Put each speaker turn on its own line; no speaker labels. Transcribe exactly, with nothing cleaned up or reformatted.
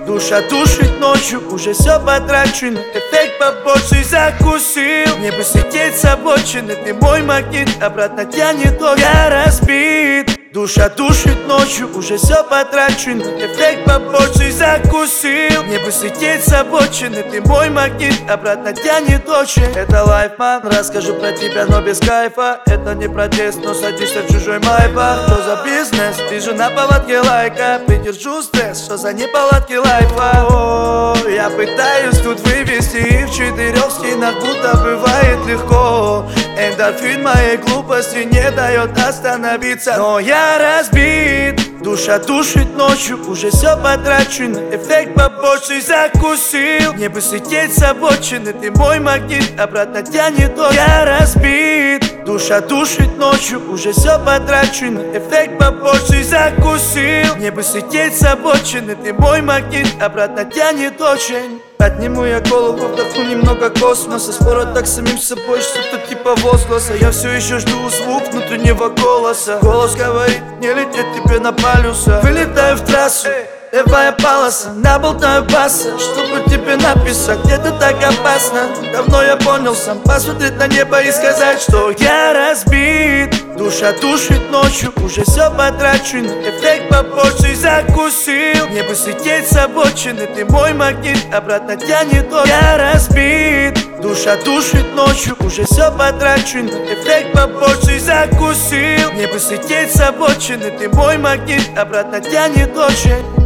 Душа душит ночью, уже все потрачено. Эффект побольше закусил. Мне бы слететь с обочины, ты мой магнит, обратно тянет, то я разбит. Душа душит ночью, уже все потрачено. Эффект побольше закусил. Мне бы слететь с обочины, ты мой магнит, обратно тянет очень. Это лайфман, расскажу про тебя, но без кайфа. Это не протест, но садишься в чужой майпа. Что за бизнес? Вижу на поводке лайка. Придержу стресс, что за неполадки лайфа. О, я пытаюсь тут вывести, и в четырех стенах будто бывает легко. Эндорфин моей глупости не дает остановиться, но я разбит. Душа душит ночью, уже все потрачено. Эффект побольше закусил. Мне бы слететь с обочины, ты мой магнит, обратно тянет, то я разбит. Душа душит ночью, уже все потрачено. Эффект побольше закусил. Мне бы слететь с обочины, ты мой магнит, обратно тянет очень. Подниму я голову, вдохну немного космоса. Спорю так с самим собой, что-то типа возгласа. Я все еще жду звук внутреннего голоса. Голос говорит, не лететь тебе на полюса. Вылетаю в трассу, левая полоса, наболтаю баса, чтобы тебе написать, где-то так опасно. Давно я понял сам, посмотреть на небо и сказать, что я разбит. Душа душит ночью, уже все потрачено. Эффект побольше закусил. Мне бы слететь с обочины, ты мой магнит, обратно тянет, то я разбит. Душа душит ночью, уже все потрачено. Эффект побольше закусил. Мне бы слететь с обочины, ты мой магнит, обратно тянет очень.